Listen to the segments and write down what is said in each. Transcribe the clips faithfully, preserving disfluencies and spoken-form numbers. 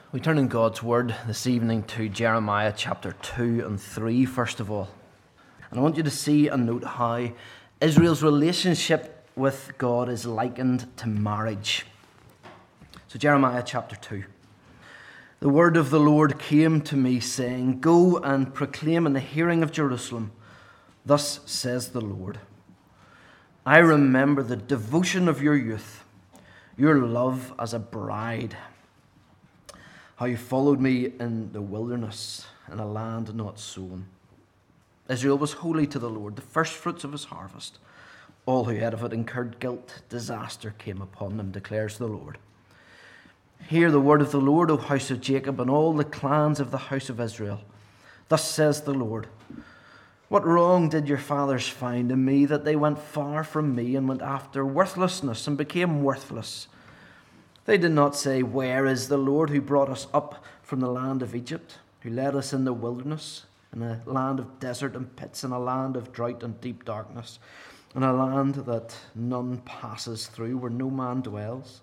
We turn in God's Word this evening to Jeremiah chapter two and three, first of all. And I want you to see and note how Israel's relationship with God is likened to marriage. So Jeremiah chapter two. The word of the Lord came to me, saying, Go and proclaim in the hearing of Jerusalem, Thus says the Lord, I remember the devotion of your youth, your love as a bride, how you followed me in the wilderness, in a land not sown. Israel was holy to the Lord, the first fruits of his harvest. All who ate of it incurred guilt. Disaster came upon them, declares the Lord. Hear the word of the Lord, O house of Jacob, and all the clans of the house of Israel. Thus says the Lord, What wrong did your fathers find in me, that they went far from me and went after worthlessness and became worthless? They did not say, Where is the Lord who brought us up from the land of Egypt, who led us in the wilderness, in a land of desert and pits, in a land of drought and deep darkness, in a land that none passes through, where no man dwells?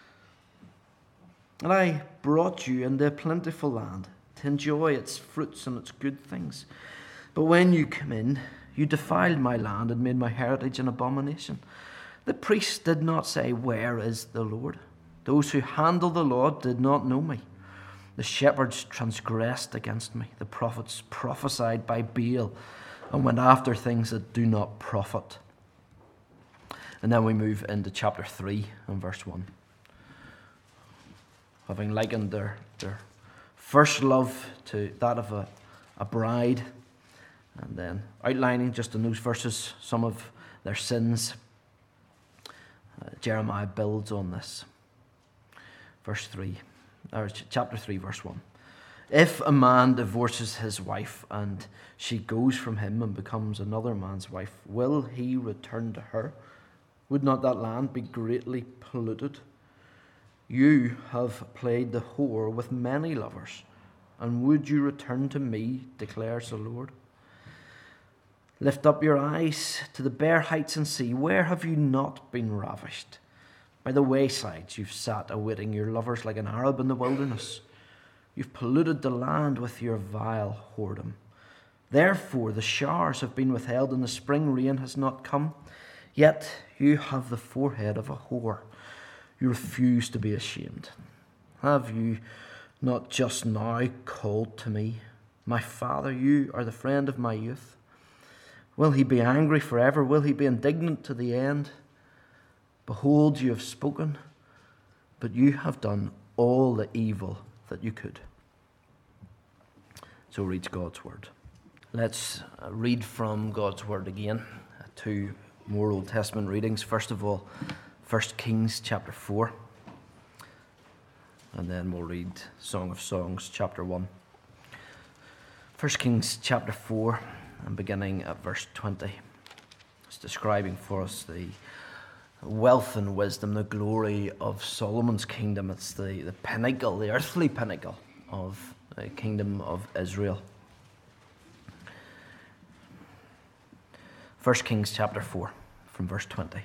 And I brought you into a plentiful land to enjoy its fruits and its good things. But when you came in, you defiled my land and made my heritage an abomination. The priests did not say, Where is the Lord? Those who handle the law did not know me. The shepherds transgressed against me. The prophets prophesied by Baal and went after things that do not profit. And then we move into chapter three and verse one. Having likened their, their first love to that of a, a bride, and then outlining just in those verses some of their sins, uh, Jeremiah builds on this. Verse three, or chapter three, verse one. If a man divorces his wife and she goes from him and becomes another man's wife, will he return to her? Would not that land be greatly polluted? You have played the whore with many lovers, and would you return to me, declares the Lord? Lift up your eyes to the bare heights and see, where have you not been ravished? By the waysides you've sat awaiting your lovers like an Arab in the wilderness. You've polluted the land with your vile whoredom. Therefore the showers have been withheld and the spring rain has not come. Yet you have the forehead of a whore. You refuse to be ashamed. Have you not just now called to me, My father, you are the friend of my youth? Will he be angry forever? Will he be indignant to the end? Behold, you have spoken, but you have done all the evil that you could. So reads God's word. Let's read from God's word again. Two more Old Testament readings. First of all, First Kings chapter four. And then we'll read Song of Songs chapter one. First Kings chapter four, and beginning at verse twenty. It's describing for us the wealth and wisdom, the glory of Solomon's kingdom. It's the, the pinnacle, the earthly pinnacle of the kingdom of Israel. First Kings chapter four, from verse twenty.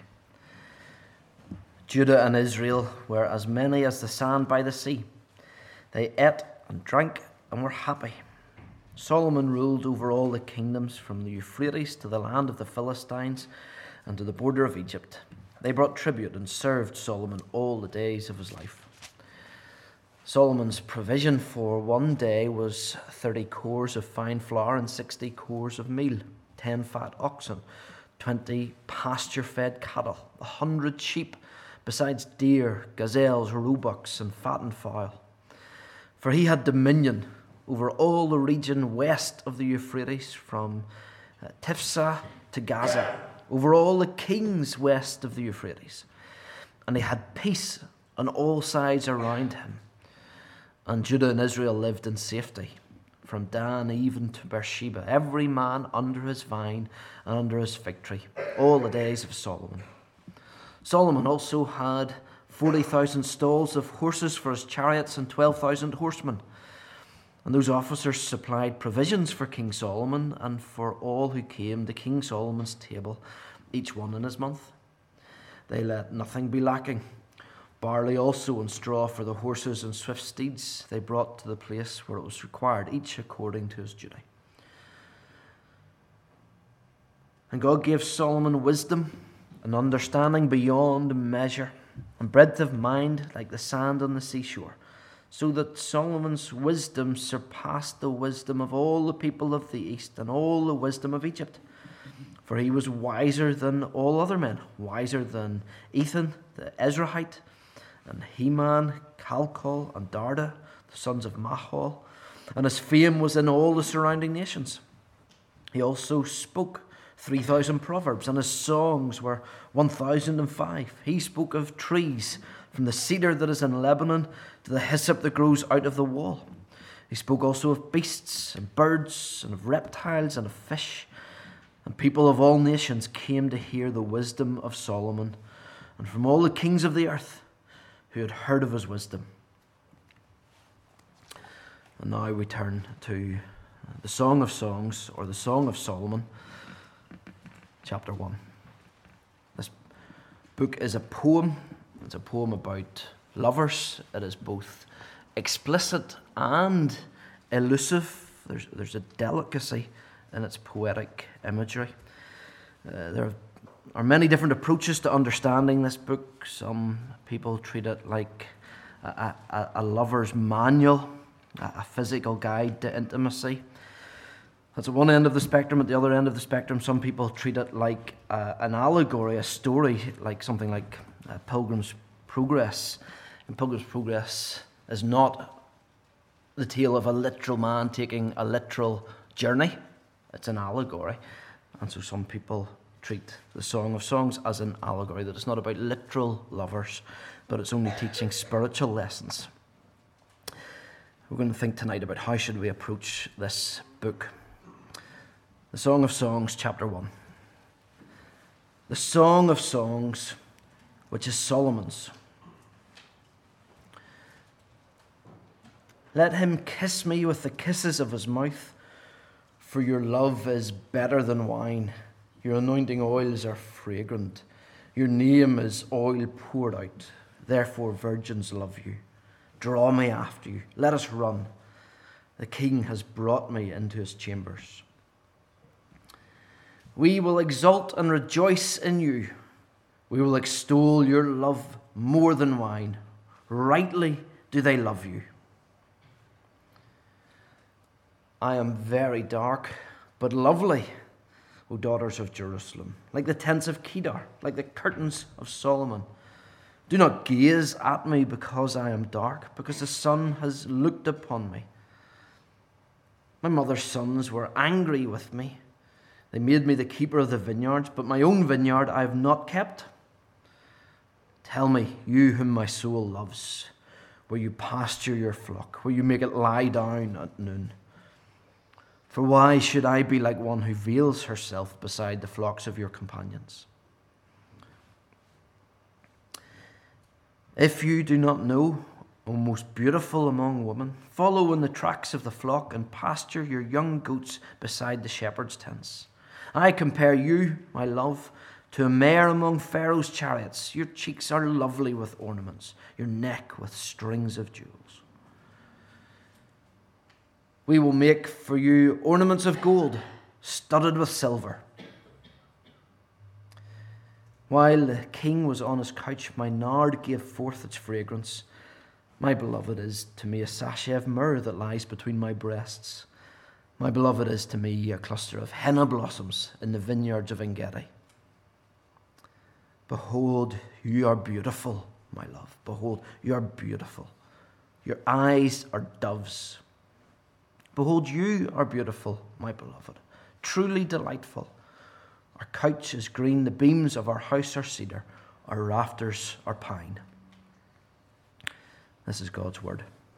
Judah and Israel were as many as the sand by the sea. They ate and drank and were happy. Solomon ruled over all the kingdoms from the Euphrates to the land of the Philistines and to the border of Egypt. They brought tribute and served Solomon all the days of his life. Solomon's provision for one day was thirty cores of fine flour and sixty cores of meal, ten fat oxen, twenty pasture-fed cattle, a hundred sheep, besides deer, gazelles, roebucks, and fattened fowl. For he had dominion over all the region west of the Euphrates, from uh, Tifsa to Gaza, over all the kings west of the Euphrates. And he had peace on all sides around him. And Judah and Israel lived in safety, from Dan even to Beersheba, every man under his vine and under his fig tree, all the days of Solomon. Solomon also had forty thousand stalls of horses for his chariots and twelve thousand horsemen. And those officers supplied provisions for King Solomon and for all who came to King Solomon's table, each one in his month. They let nothing be lacking. Barley also and straw for the horses and swift steeds they brought to the place where it was required, each according to his duty. And God gave Solomon wisdom and understanding beyond measure, and breadth of mind like the sand on the seashore, so that Solomon's wisdom surpassed the wisdom of all the people of the east and all the wisdom of Egypt. For he was wiser than all other men, wiser than Ethan the Ezrahite, and Heman, Calcol, and Darda, the sons of Mahol, and his fame was in all the surrounding nations. He also spoke three thousand proverbs, and his songs were one thousand and five. He spoke of trees, from the cedar that is in Lebanon to the hyssop that grows out of the wall. He spoke also of beasts and birds and of reptiles and of fish. And people of all nations came to hear the wisdom of Solomon, and from all the kings of the earth who had heard of his wisdom. And now we turn to the Song of Songs, or the Song of Solomon, chapter one. This book is a poem. It's a poem about lovers. It is both explicit and elusive. There's, there's a delicacy in its poetic imagery. Uh, there are many different approaches to understanding this book. Some people treat it like a, a, a lover's manual, a, a physical guide to intimacy. That's at one end of the spectrum. At the other end of the spectrum, some people treat it like uh, an allegory, a story, like something like uh, Pilgrim's Progress. And Pilgrim's Progress is not the tale of a literal man taking a literal journey. It's an allegory. And so some people treat the Song of Songs as an allegory, that it's not about literal lovers, but it's only teaching spiritual lessons. We're going to think tonight about how should we approach this book. The Song of Songs, chapter one. The Song of Songs, which is Solomon's. Let him kiss me with the kisses of his mouth, for your love is better than wine. Your anointing oils are fragrant. Your name is oil poured out. Therefore virgins love you. Draw me after you. Let us run. The king has brought me into his chambers. We will exult and rejoice in you. We will extol your love more than wine. Rightly do they love you. I am very dark, but lovely, O daughters of Jerusalem, like the tents of Kedar, like the curtains of Solomon. Do not gaze at me because I am dark, because the sun has looked upon me. My mother's sons were angry with me. They made me the keeper of the vineyards, but my own vineyard I have not kept. Tell me, you whom my soul loves, will you pasture your flock? Will you make it lie down at noon? For why should I be like one who veils herself beside the flocks of your companions? If you do not know, O most beautiful among women, follow in the tracks of the flock and pasture your young goats beside the shepherd's tents. I compare you, my love, to a mare among Pharaoh's chariots. Your cheeks are lovely with ornaments, your neck with strings of jewels. We will make for you ornaments of gold, studded with silver. While the king was on his couch, my nard gave forth its fragrance. My beloved is to me a sachet of myrrh that lies between my breasts. My beloved is to me a cluster of henna blossoms in the vineyards of En-gedi. Behold, you are beautiful, my love. Behold, you are beautiful. Your eyes are doves. Behold, you are beautiful, my beloved, truly delightful. Our couch is green, the beams of our house are cedar, our rafters are pine. This is God's word.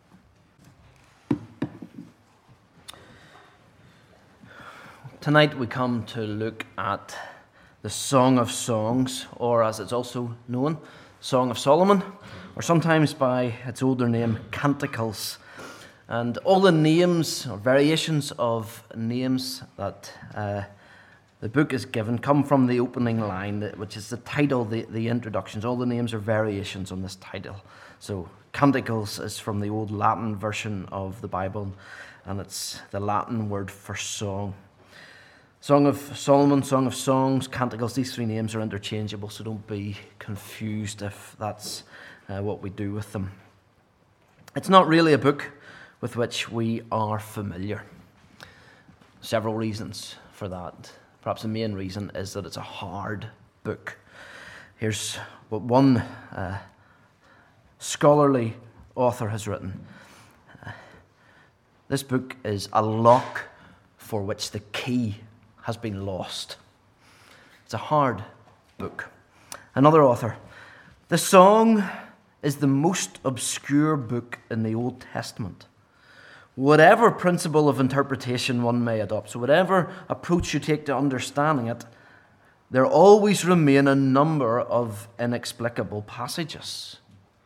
Tonight we come to look at the Song of Songs, or as it's also known, Song of Solomon, or sometimes by its older name, Canticles. And all the names or variations of names that uh, The book is given, come from the opening line, which is the title, the, the introductions. All the names are variations on this title. So Canticles is from the old Latin version of the Bible, and it's the Latin word for song. Song of Solomon, Song of Songs, Canticles, these three names are interchangeable, so don't be confused if that's uh, what we do with them. It's not really a book with which we are familiar. Several reasons for that. Perhaps the main reason is that it's a hard book. Here's what one uh, scholarly author has written. Uh, this book is a lock for which the key has been lost. It's a hard book. Another author. The song is the most obscure book in the Old Testament. Whatever principle of interpretation one may adopt, so whatever approach you take to understanding it, there always remain a number of inexplicable passages.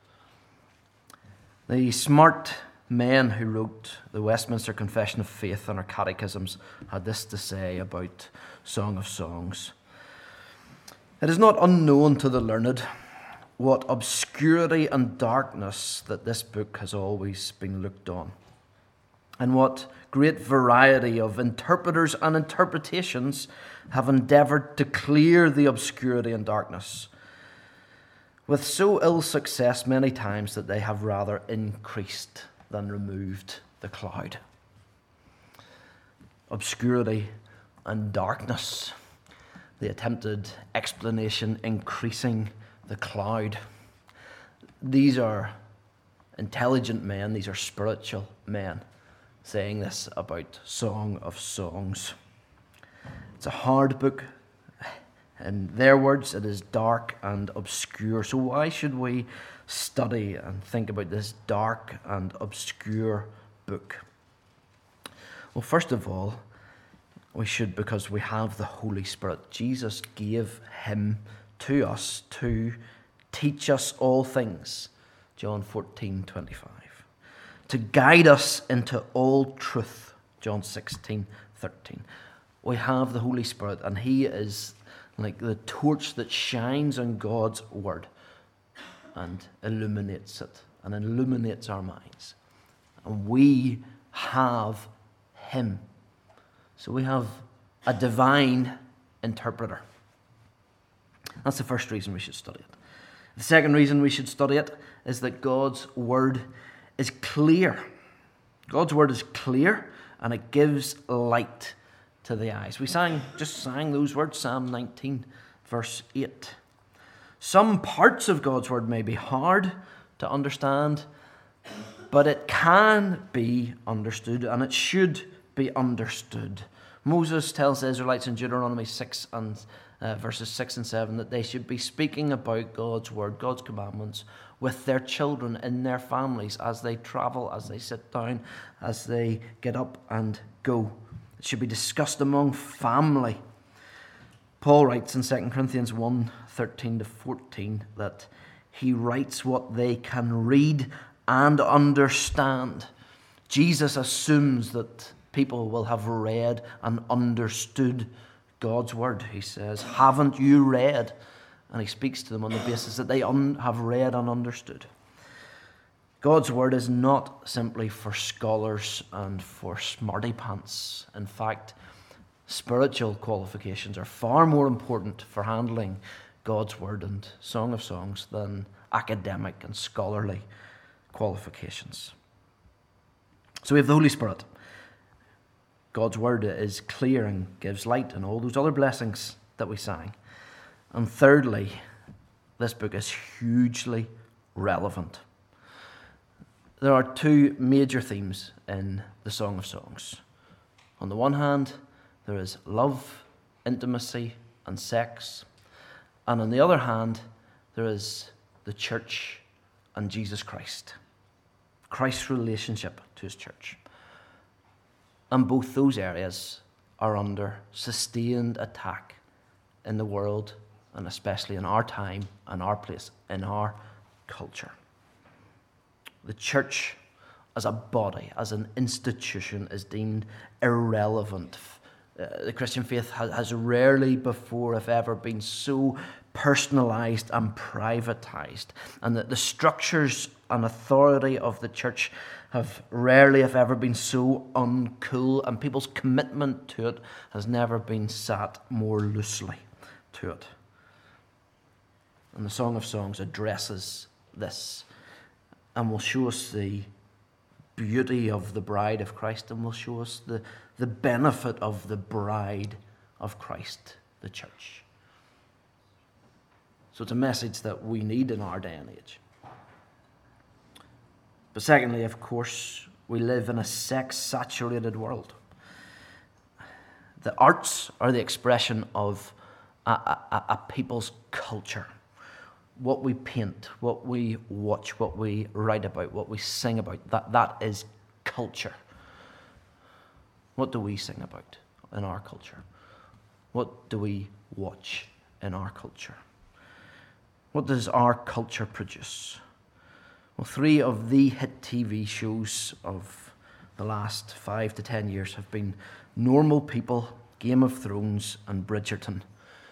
The smart men who wrote the Westminster Confession of Faith and our catechisms had this to say about Song of Songs. It is not unknown to the learned what obscurity and darkness that this book has always been looked on, and what great variety of interpreters and interpretations have endeavoured to clear the obscurity and darkness, with so ill success many times that they have rather increased than removed the cloud. Obscurity and darkness, the attempted explanation increasing the cloud. These are intelligent men, these are spiritual men saying this about Song of Songs. It's a hard book. In their words, it is dark and obscure. So why should we study and think about this dark and obscure book? Well, first of all, we should because we have the Holy Spirit. Jesus gave him to us to teach us all things. John fourteen twenty-five. To guide us into all truth. John sixteen thirteen. We have the Holy Spirit, and he is like the torch that shines on God's word and illuminates it and illuminates our minds. And we have him. So we have a divine interpreter. That's the first reason we should study it. The second reason we should study it is that God's word is clear. God's word is clear, and it gives light to the eyes. We sang, just sang those words, Psalm nineteen, verse eight. Some parts of God's word may be hard to understand, but it can be understood, and it should be understood. Moses tells the Israelites in Deuteronomy six and uh, verses six and seven that they should be speaking about God's word, God's commandments, with their children in their families as they travel, as they sit down, as they get up and go. It should be discussed among family. Paul writes in Second Corinthians one, thirteen to fourteen that he writes what they can read and understand. Jesus assumes that people will have read and understood God's word. He says, haven't you read? And he speaks to them on the basis that they un- have read and understood. God's word is not simply for scholars and for smarty pants. In fact, spiritual qualifications are far more important for handling God's word and Song of Songs than academic and scholarly qualifications. So we have the Holy Spirit. God's word is clear and gives light and all those other blessings that we sang. And thirdly, this book is hugely relevant. There are two major themes in the Song of Songs. On the one hand, there is love, intimacy, and sex. And on the other hand, there is the church and Jesus Christ. Christ's relationship to his church. And both those areas are under sustained attack in the world, and especially in our time and our place, in our culture. The church as a body, as an institution, is deemed irrelevant uh, the Christian faith has, has rarely before, if ever, been so personalized and privatized, and that the structures and authority of the church have rarely, if ever, been so uncool, and people's commitment to it has never been sat more loosely to it. And the Song of Songs addresses this and will show us the beauty of the bride of Christ, and will show us the, the benefit of the bride of Christ, the church. So it's a message that we need in our day and age. But secondly, of course, we live in a sex-saturated world. The arts are the expression of a, a, a people's culture. What we paint, what we watch, what we write about, what we sing about, that, that is culture. What do we sing about in our culture? What do we watch in our culture? What does our culture produce? Well, three of the hit T V shows of the last five to ten years have been Normal People, Game of Thrones, and Bridgerton.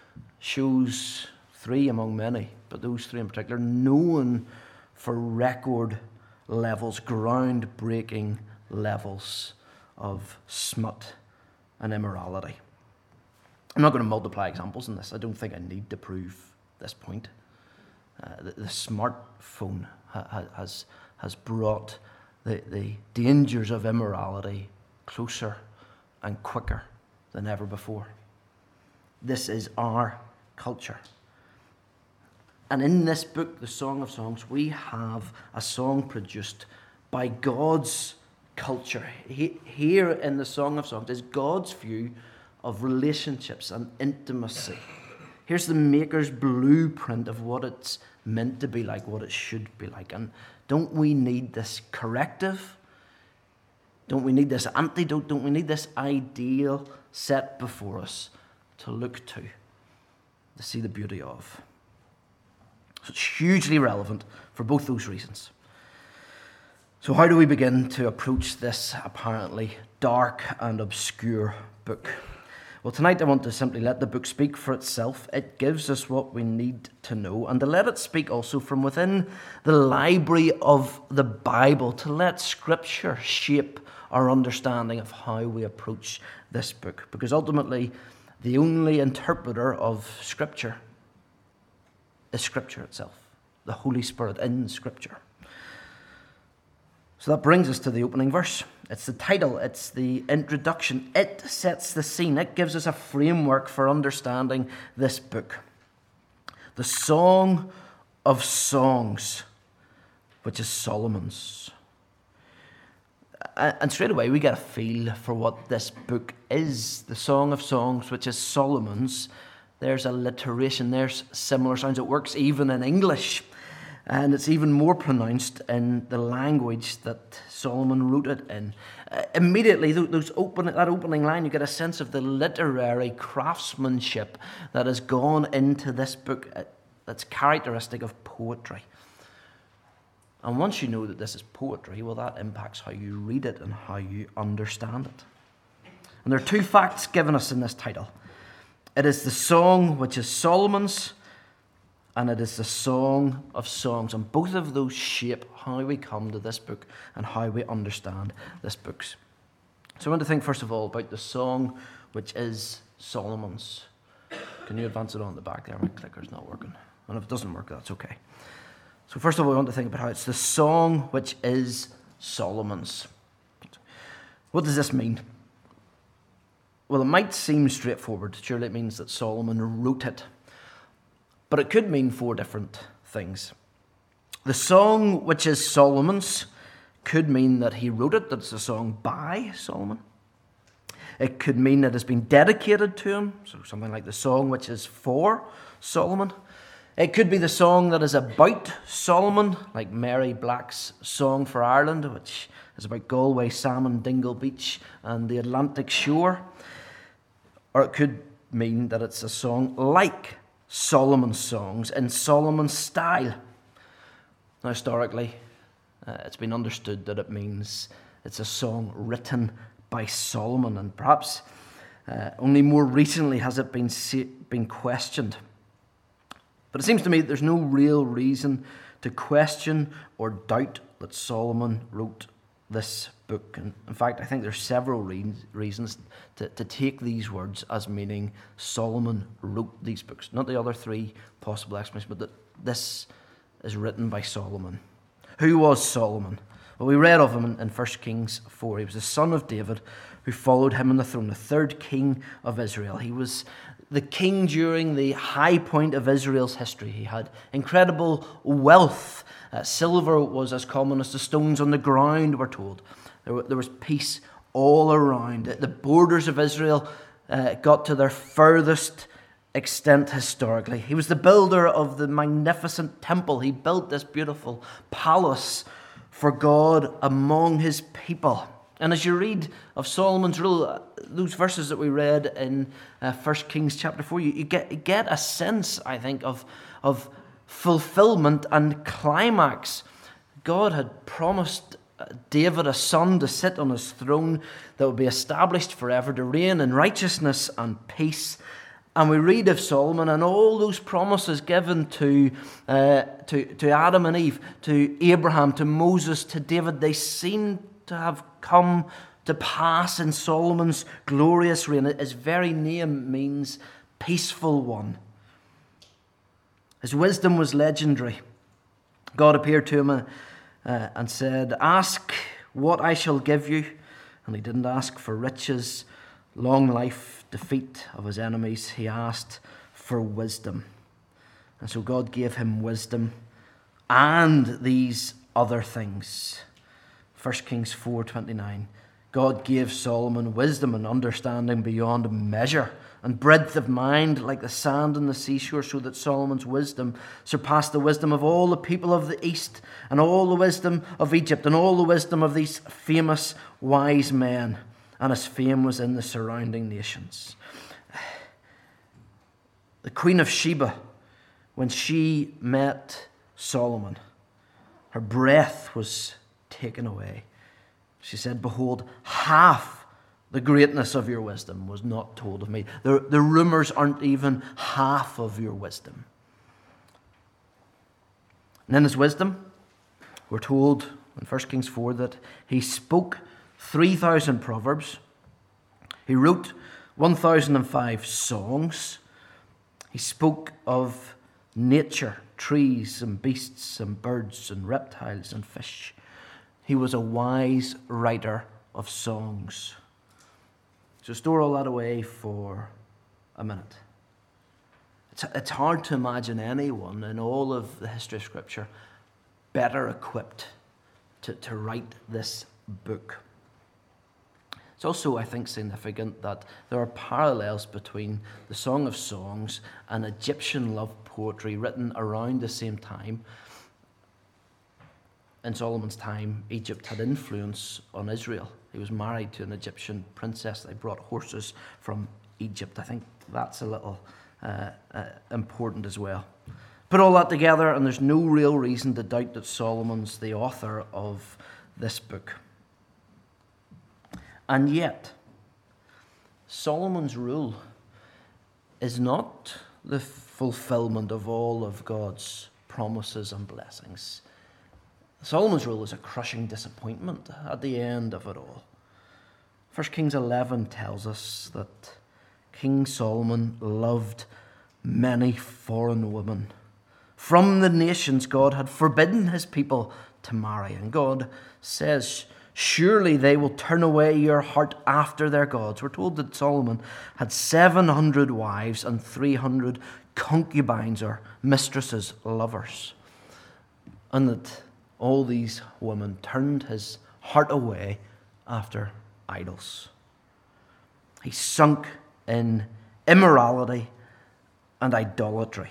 Shows, three among many, but those three in particular, known for record levels, groundbreaking levels of smut and immorality. I'm not going to multiply examples in this. I don't think I need to prove this point. Uh, the, the smartphone ha, has, has brought the, the dangers of immorality closer and quicker than ever before. This is our culture. And in this book, the Song of Songs, we have a song produced by God's culture. He, here in the Song of Songs is God's view of relationships and intimacy. Here's the maker's blueprint of what it's meant to be like, what it should be like. And don't we need this corrective? Don't we need this antidote? Don't we need this ideal set before us to look to, to see the beauty of? So it's hugely relevant for both those reasons. So how do we begin to approach this apparently dark and obscure book? Well, tonight I want to simply let the book speak for itself. It gives us what we need to know, and to let it speak also from within the library of the Bible, to let Scripture shape our understanding of how we approach this book. Because ultimately, the only interpreter of Scripture is Scripture itself, the Holy Spirit in Scripture. So that brings us to the opening verse. It's the title, it's the introduction. It sets the scene. It gives us a framework for understanding this book. The Song of Songs, which is Solomon's. And straight away we get a feel for what this book is. The Song of Songs, which is Solomon's. There's alliteration, there's similar sounds. It works even in English. And it's even more pronounced in the language that Solomon wrote it in. Uh, immediately, those open, that opening line, you get a sense of the literary craftsmanship that has gone into this book uh, that's characteristic of poetry. And once you know that this is poetry, well, that impacts how you read it and how you understand it. And there are two facts given us in this title. It is the song which is Solomon's, and it is the Song of Songs. And both of those shape how we come to this book and how we understand this book. So I want to think first of all about the song which is Solomon's. Can you advance it on the back there? My clicker's not working. And if it doesn't work, that's okay. So first of all, we want to think about how it's the song which is Solomon's. What does this mean? Well, it might seem straightforward. Surely it means that Solomon wrote it. But it could mean four different things. The song which is Solomon's could mean that he wrote it, that it's a song by Solomon. It could mean that it's been dedicated to him, so something like the song which is for Solomon. It could be the song that is about Solomon, like Mary Black's Song for Ireland, which is about Galway salmon, Dingle Beach, and the Atlantic shore. Or it could mean that it's a song like Solomon's songs in Solomon's style. Now, historically, uh, it's been understood that it means it's a song written by Solomon, and perhaps Uh, only more recently has it been, been questioned. But it seems to me that there's no real reason to question or doubt that Solomon wrote this book. And in fact, I think there's several re- reasons to, to take these words as meaning Solomon wrote these books. Not the other three possible explanations, but that this is written by Solomon. Who was Solomon? Well, we read of him in, in First Kings four. He was the son of David who followed him on the throne, the third king of Israel. He was the king during the high point of Israel's history. He had incredible wealth. Uh, silver was as common as the stones on the ground, we're told. There, there was peace all around. The borders of Israel uh, got to their furthest extent historically. He was the builder of the magnificent temple. He built this beautiful palace for God among his people. And as you read of Solomon's rule, those verses that we read in uh, First Kings chapter four, you, you, get, you get a sense, I think, of, of fulfillment and climax. God had promised David a son to sit on his throne that would be established forever, to reign in righteousness and peace. And we read of Solomon and all those promises given to, uh, to, to Adam and Eve, to Abraham, to Moses, to David. They seem to have come to pass in Solomon's glorious reign. His very name means peaceful one. His wisdom was legendary. God appeared to him uh, and said, "Ask what I shall give you." And he didn't ask for riches, long life, defeat of his enemies. He asked for wisdom. And so God gave him wisdom and these other things. First Kings four twenty-nine. God gave Solomon wisdom and understanding beyond measure, and breadth of mind like the sand on the seashore, so that Solomon's wisdom surpassed the wisdom of all the people of the East, and all the wisdom of Egypt, and all the wisdom of these famous wise men. And his fame was in the surrounding nations. The Queen of Sheba, when she met Solomon, her breath was taken away. She said, "Behold, half the greatness of your wisdom was not told of me." The, the rumors aren't even half of your wisdom. And in his wisdom, we're told in First Kings four that he spoke three thousand proverbs. He wrote one thousand five songs. He spoke of nature, trees and beasts and birds and reptiles and fish. He was a wise writer of songs. So store all that away for a minute. It's, it's hard to imagine anyone in all of the history of Scripture better equipped to, to write this book. It's also, I think, significant that there are parallels between the Song of Songs and Egyptian love poetry written around the same time. In Solomon's time, Egypt had influence on Israel. He was married to an Egyptian princess. They brought horses from Egypt. I think that's a little uh, uh, important as well. Put all that together, and there's no real reason to doubt that Solomon's the author of this book. And yet, Solomon's rule is not the fulfillment of all of God's promises and blessings. Solomon's rule is a crushing disappointment at the end of it all. First Kings eleven tells us that King Solomon loved many foreign women. From the nations, God had forbidden his people to marry. And God says, "Surely they will turn away your heart after their gods." We're told that Solomon had seven hundred wives and three hundred concubines, or mistresses, lovers. And that all these women turned his heart away after idols. He sunk in immorality and idolatry.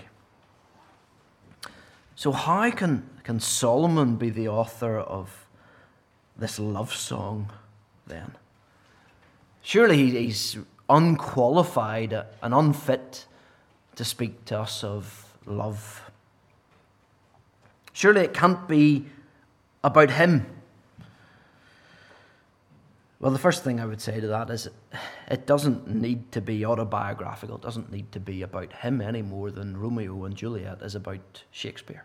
So how can, can Solomon be the author of this love song then? Surely he's unqualified and unfit to speak to us of love. Surely it can't be about him. Well, the first thing I would say to that is it doesn't need to be autobiographical. It doesn't need to be about him any more than Romeo and Juliet is about Shakespeare.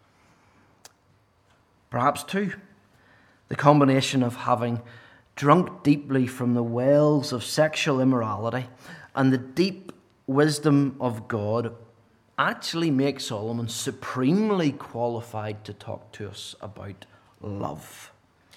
Perhaps, too, the combination of having drunk deeply from the wells of sexual immorality and the deep wisdom of God actually makes Solomon supremely qualified to talk to us about love.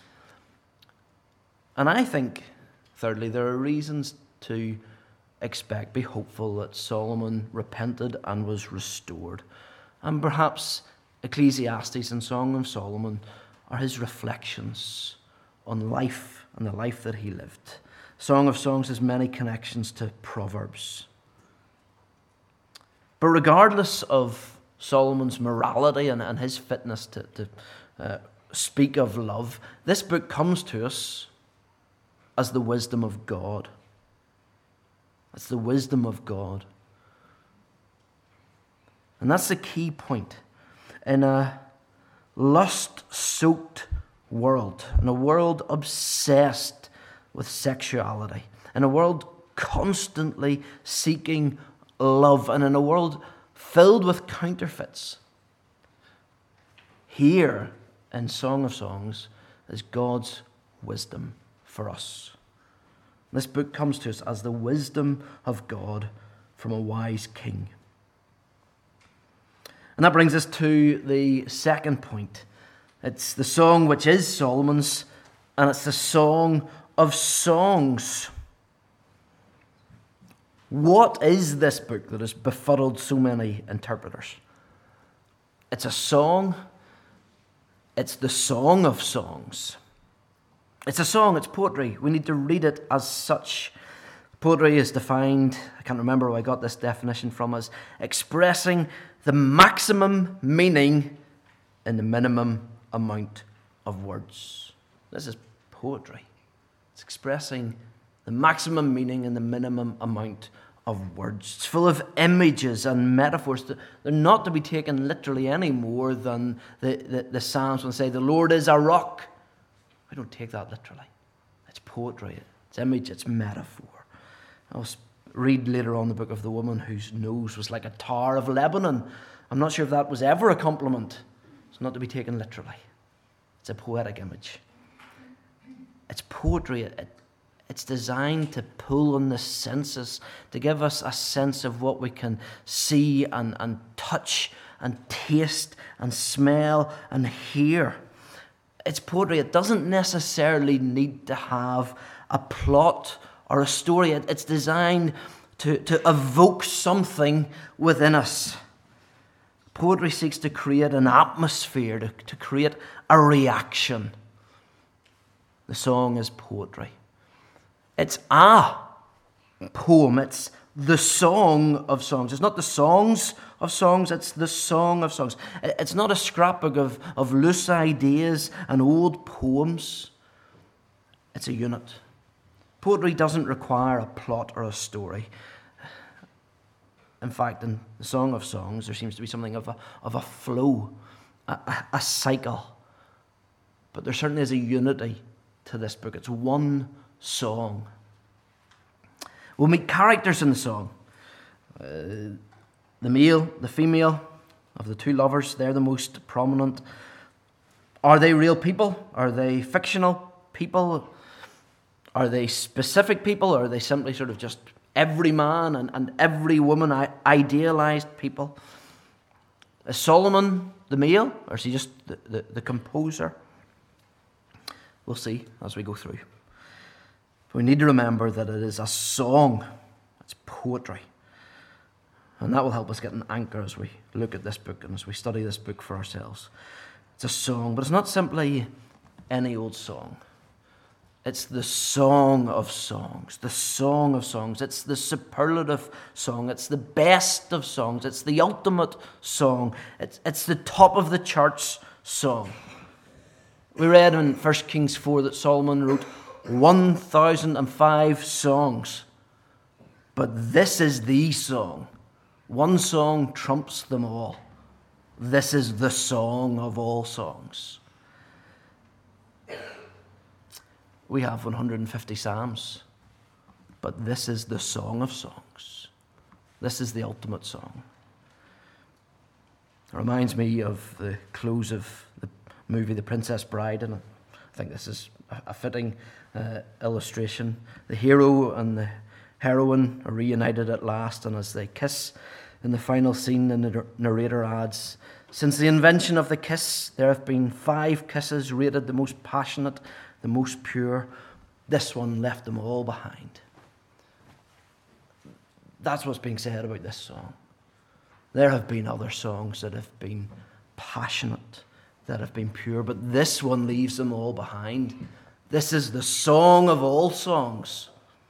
And I think, thirdly, there are reasons to expect, be hopeful that Solomon repented and was restored. And perhaps Ecclesiastes and Song of Solomon are his reflections on life and the life that he lived. Song of Songs has many connections to Proverbs. But regardless of Solomon's morality and, and his fitness to, to uh, speak of love, this book comes to us as the wisdom of God. It's the wisdom of God. And that's the key point. In a lust-soaked world, in a world obsessed with sexuality, in a world constantly seeking love, and in a world filled with counterfeits, here in Song of Songs is God's wisdom for us. This book comes to us as the wisdom of God from a wise king. And that brings us to the second point. It's the song which is Solomon's, and it's the Song of Songs. What is this book that has befuddled so many interpreters? It's a song. It's the Song of Songs. It's a song, it's poetry. We need to read it as such. Poetry is defined, I can't remember where I got this definition from, as expressing the maximum meaning in the minimum amount of words. This is poetry. It's expressing the maximum meaning in the minimum amount of words. It's full of images and metaphors. They're not to be taken literally any more than the, the, the Psalms when they say, the Lord is a rock. We don't take that literally. It's poetry. It's image. It's metaphor. I'll read later on the book of the woman whose nose was like a tower of Lebanon. I'm not sure if that was ever a compliment. It's not to be taken literally. It's a poetic image. It's poetry. It, it's designed to pull on the senses, to give us a sense of what we can see and, and touch and taste and smell and hear. It's poetry. It doesn't necessarily need to have a plot or a story. It's designed to, to evoke something within us. Poetry seeks to create an atmosphere, to, to create a reaction. The song is poetry. It's a poem. It's the Song of Songs. It's not the songs of songs, it's the Song of Songs. It's not a scrapbook of, of loose ideas and old poems. It's a unit. Poetry doesn't require a plot or a story. In fact, in the Song of Songs, there seems to be something of a, of a flow, a, a, a cycle. But there certainly is a unity to this book. It's one song. We'll meet characters in the song. Uh, the male, the female of the two lovers, they're the most prominent. Are they real people? Are they fictional people? Are they specific people? Or are they simply sort of just every man and, and every woman idealized people? Is Solomon the male, or is he just the, the, the composer? We'll see as we go through. But we need to remember that it is a song. It's poetry. And that will help us get an anchor as we look at this book and as we study this book for ourselves. It's a song, but it's not simply any old song. It's the Song of Songs, the Song of Songs. It's the superlative song. It's the best of songs. It's the ultimate song. It's, it's the top of the charts song. We read in First Kings four that Solomon wrote one thousand five songs. But this is the song. One song trumps them all. This is the song of all songs. We have one hundred fifty psalms. But this is the Song of Songs. This is the ultimate song. It reminds me of the close of the movie The Princess Bride, and I think this is a fitting uh, illustration. The hero and the heroine are reunited at last, and as they kiss in the final scene, the narrator adds, "Since the invention of the kiss, there have been five kisses rated the most passionate, the most pure. This one left them all behind." That's what's being said about this song. There have been other songs that have been passionate, that have been pure, but this one leaves them all behind. This is the song of all songs.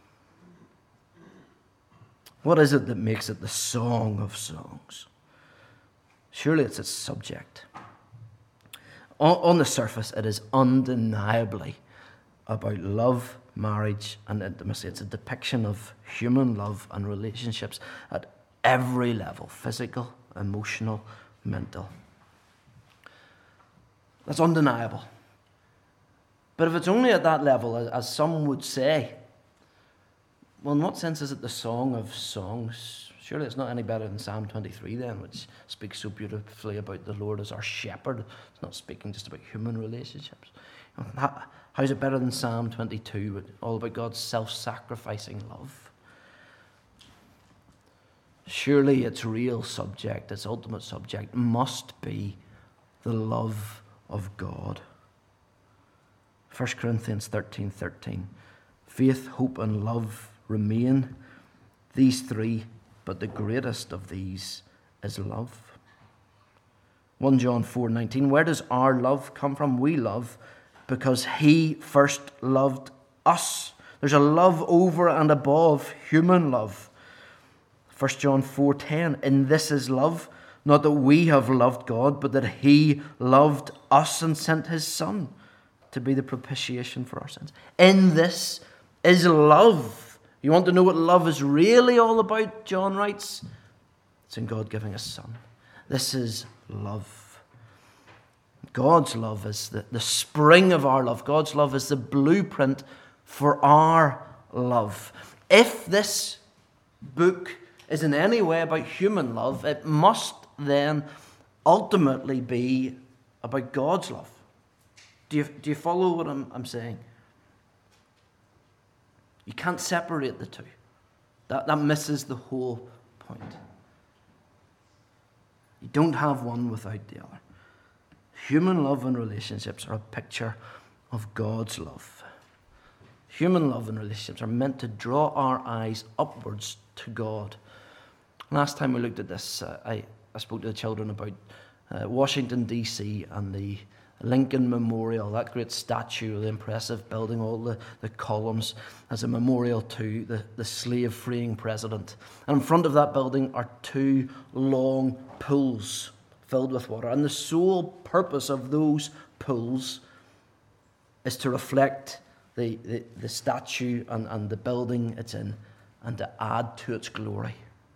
What is it that makes it the song of songs? Surely it's its subject. On, on the surface, it is undeniably about love, marriage, and intimacy. It's a depiction of human love and relationships at every level: physical, emotional, mental. That's undeniable. But if it's only at that level, as some would say, well, in what sense is it the song of songs? Surely it's not any better than Psalm twenty-three then, which speaks so beautifully about the Lord as our shepherd. It's not speaking just about human relationships. How, how is it better than Psalm twenty-two, all about God's self-sacrificing love? Surely its real subject, its ultimate subject, must be the love of God. First Corinthians thirteen thirteen. Faith, hope, and love remain, these three, but the greatest of these is love. First John four nineteen. Where does our love come from? We love because He first loved us. There's a love over and above human love. First John four ten. In this is love, not that we have loved God, but that He loved us and sent His Son to be the propitiation for our sins. In this is love. You want to know what love is really all about, John writes? It's in God giving His Son. This is love. God's love is the, the spring of our love. God's love is the blueprint for our love. If this book is in any way about human love, it must then ultimately be about God's love. Do you, do you follow what I'm, I'm saying? You can't separate the two. That, that misses the whole point. You don't have one without the other. Human love and relationships are a picture of God's love. Human love and relationships are meant to draw our eyes upwards to God. Last time we looked at this, uh, I, I spoke to the children about uh, Washington, D C and the Lincoln Memorial, that great statue, the impressive building, all the, the columns as a memorial to the, the slave-freeing president. And in front of that building are two long pools filled with water. And the sole purpose of those pools is to reflect the, the, the statue and, and the building it's in and to add to its glory.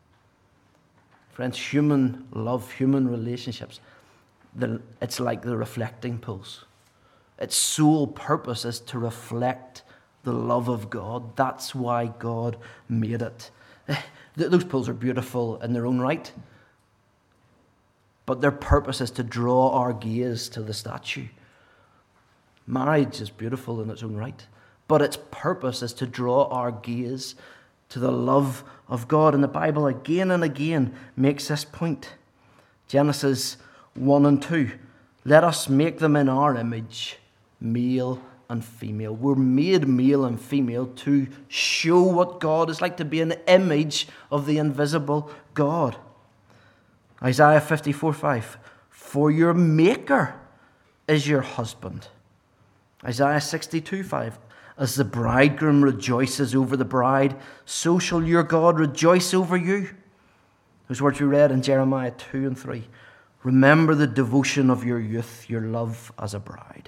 Friends, human love, human relationships, the, it's like the reflecting pools. Its sole purpose is to reflect the love of God. That's why God made it. Those pools are beautiful in their own right, but their purpose is to draw our gaze to the statue. Marriage is beautiful in its own right, but its purpose is to draw our gaze to the love of God. And the Bible again and again makes this point. Genesis one and two. Let us make them in our image, male and female. We're made male and female to show what God is like, to be an image of the invisible God. Isaiah fifty-four five. For your maker is your husband. Isaiah sixty-two five. As the bridegroom rejoices over the bride, so shall your God rejoice over you. Those words we read in Jeremiah two and three. Remember the devotion of your youth, your love as a bride.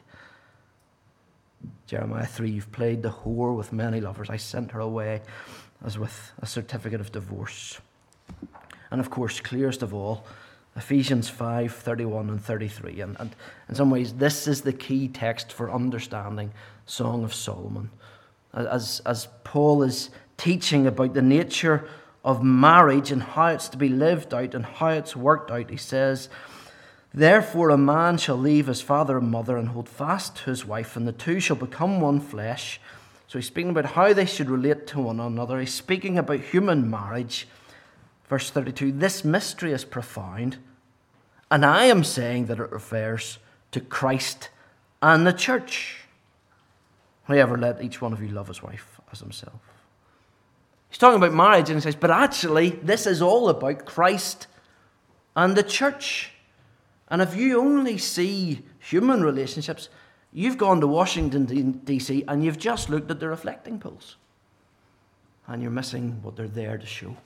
Jeremiah three, you've played the whore with many lovers. I sent her away as with a certificate of divorce. And of course, clearest of all, Ephesians five thirty-one and thirty-three. And, and in some ways, this is the key text for understanding Song of Solomon. As, as Paul is teaching about the nature of marriage and how it's to be lived out and how it's worked out, he says, "Therefore a man shall leave his father and mother and hold fast to his wife, and the two shall become one flesh." So he's speaking about how they should relate to one another. He's speaking about human marriage. Verse thirty-two, "This mystery is profound, and I am saying that it refers to Christ and the church. However, let each one of you love his wife as himself." He's talking about marriage, and he says, but actually, this is all about Christ and the church. And if you only see human relationships, you've gone to Washington, D C, and you've just looked at the reflecting pools. And you're missing what they're there to show.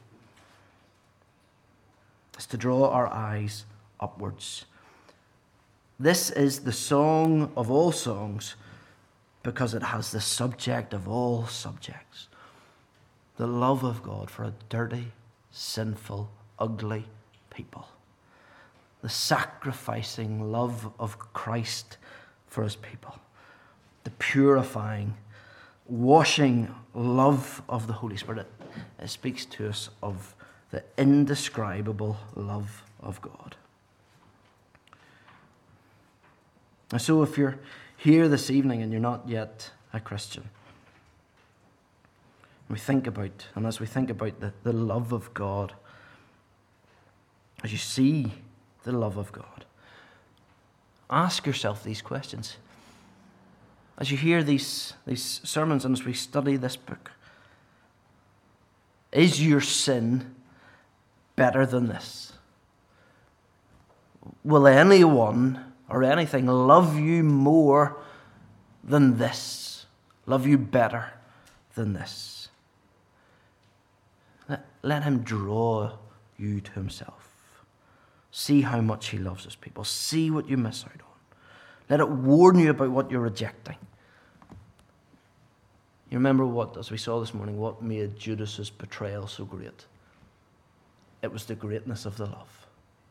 It's to draw our eyes upwards. This is the song of all songs because it has the subject of all subjects. The love of God for a dirty, sinful, ugly people. The sacrificing love of Christ for his people. The purifying, washing love of the Holy Spirit. It speaks to us of the indescribable love of God. And so if you're here this evening and you're not yet a Christian, we think about, and as we think about the, the love of God, as you see the love of God, ask yourself these questions. As you hear these, these sermons and as we study this book, is your sin better than this? Will anyone or anything love you more than this? Love you better than this? Let, let him draw you to himself. See how much he loves his people. See what you miss out on. Let it warn you about what you're rejecting. You remember what, as we saw this morning, what made Judas's betrayal so great? It was the greatness of the love.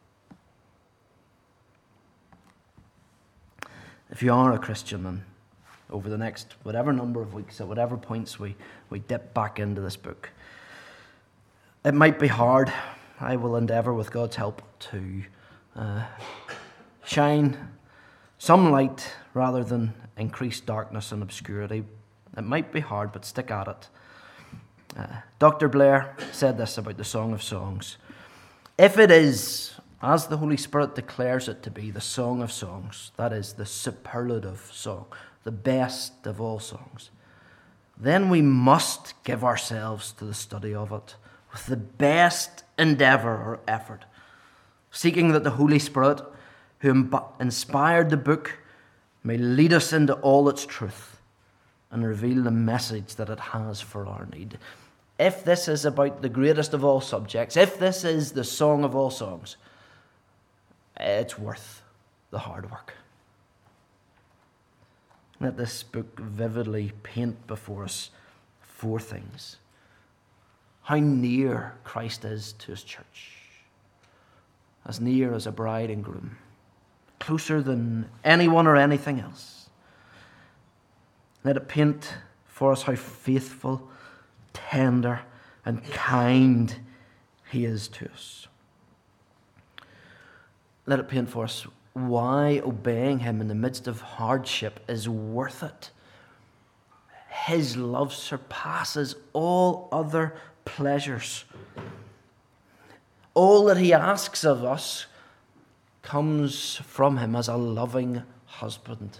If you are a Christian, and over the next whatever number of weeks, at whatever points we, we dip back into this book, it might be hard. I will endeavour with God's help to uh, shine some light rather than increase darkness and obscurity. It might be hard, but stick at it. Uh, Doctor Blair said this about the Song of Songs. If it is, as the Holy Spirit declares it to be, the Song of Songs, that is the superlative song, the best of all songs, then we must give ourselves to the study of it with the best endeavour or effort, seeking that the Holy Spirit, who inspired the book, may lead us into all its truth and reveal the message that it has for our need. If this is about the greatest of all subjects, if this is the song of all songs, it's worth the hard work. Let this book vividly paint before us four things. How near Christ is to his church. As near as a bride and groom. Closer than anyone or anything else. Let it paint for us how faithful, tender, and kind he is to us. Let it paint for us why obeying him in the midst of hardship is worth it. His love surpasses all other pleasures. All that he asks of us comes from him as a loving husband.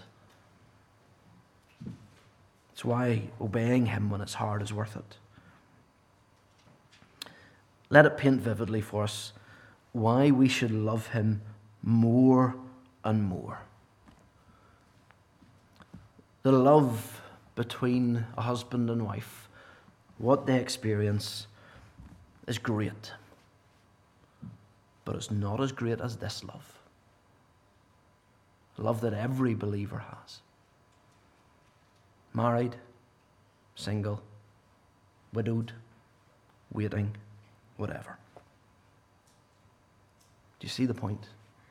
It's why obeying him when it's hard is worth it. Let it paint vividly for us why we should love him more and more. The love between a husband and wife, what they experience, is great. But it's not as great as this love. Love that every believer has. Married, single, widowed, waiting, whatever. Do you see the point?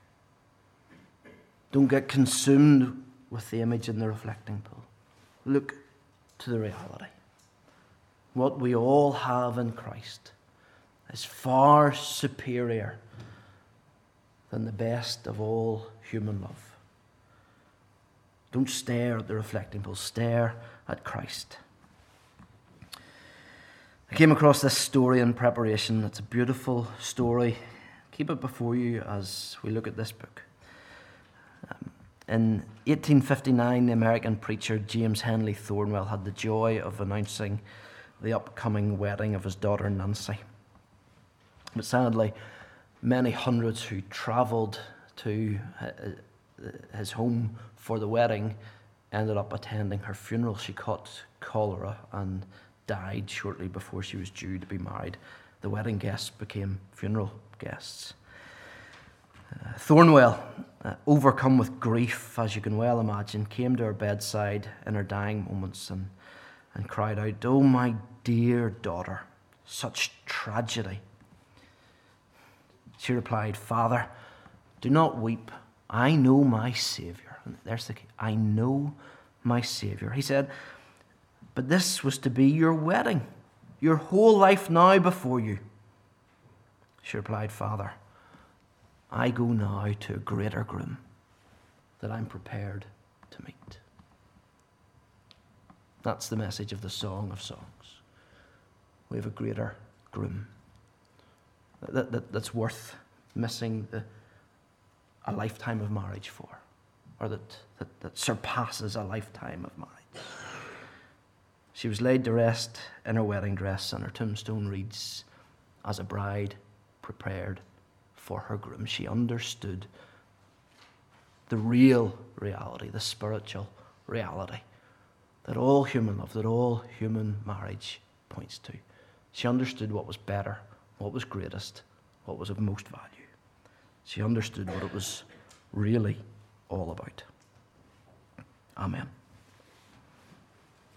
Don't get consumed with the image in the reflecting pool. Look to the reality. what we all have in Christ, is far superior than the best of all human love. Don't stare at the reflecting pool, stare at Christ. I came across this story in preparation. It's a beautiful story. Keep it before you as we look at this book. Um, in eighteen fifty-nine, the American preacher James Henley Thornwell had the joy of announcing the upcoming wedding of his daughter Nancy. But sadly, many hundreds who travelled to his home for the wedding ended up attending her funeral. She caught cholera and died shortly before she was due to be married. The wedding guests became funeral guests. Uh, Thornwell, uh, overcome with grief, as you can well imagine, came to her bedside in her dying moments and, and cried out, "Oh, my dear daughter, such tragedy." She replied, "Father, do not weep. I know my Saviour." And there's the key. I know my Saviour. He said, "But this was to be your wedding, your whole life now before you." She replied, "Father, I go now to a greater groom that I'm prepared to meet." That's the message of the Song of Songs. We have a greater groom that, that, that's worth missing the, a lifetime of marriage for, or that, that, that surpasses a lifetime of marriage. She was laid to rest in her wedding dress, and her tombstone reads, "As a bride prepared for her groom." She understood the real reality, the spiritual reality that all human love, that all human marriage points to. She understood what was better, what was greatest, what was of most value. She understood what it was really all about. Amen.